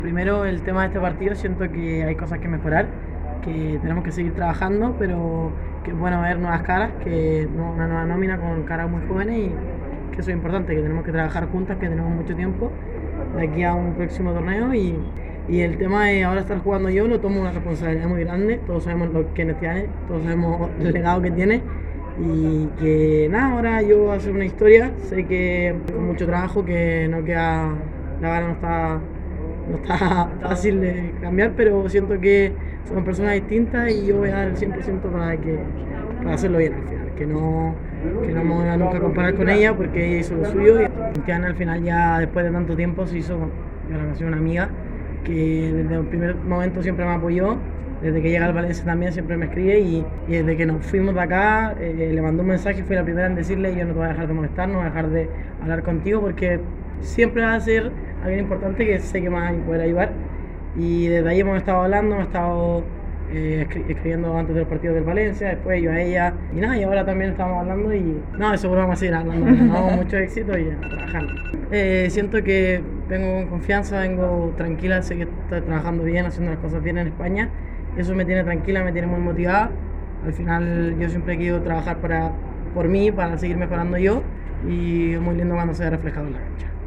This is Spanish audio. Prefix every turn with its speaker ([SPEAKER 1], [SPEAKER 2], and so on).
[SPEAKER 1] Primero, el tema de este partido, siento que hay cosas que mejorar, que tenemos que seguir trabajando, pero que es bueno ver nuevas caras, una nueva nómina con caras muy jóvenes y que eso es importante, que tenemos que trabajar juntas, que tenemos mucho tiempo de aquí a un próximo torneo y el tema de ahora estar jugando yo lo tomo una responsabilidad muy grande, todos sabemos lo que tiene, todos sabemos el legado que tiene y que nada, ahora yo voy a hacer una historia, sé que con mucho trabajo que no queda, la verdad no está fácil de cambiar, pero siento que somos personas distintas y yo voy a dar el 100% para hacerlo bien al final, que no me voy a nunca comparar con ella porque ella hizo lo suyo y Cristiana al final ya después de tanto tiempo se hizo, yo la conocí una amiga que desde el primer momento siempre me apoyó, desde que llega al Valencia también siempre me escribe y desde que nos fuimos de acá le mandó un mensaje, fui la primera en decirle yo no te voy a dejar de molestar, no voy a dejar de hablar contigo porque siempre va a ser alguien importante que sé que me va a poder ayudar y desde ahí hemos estado hablando, hemos estado escribiendo antes del partido del Valencia, después yo a ella y nada, y ahora también estamos hablando y no, de seguro vamos a seguir hablando, tenemos mucho éxito y trabajando. Siento que vengo con confianza, vengo tranquila, sé que estoy trabajando bien, haciendo las cosas bien en España, eso me tiene tranquila, me tiene muy motivada. Al final yo siempre he querido trabajar por mí, para seguir mejorando yo y es muy lindo cuando se ve reflejado en la cancha.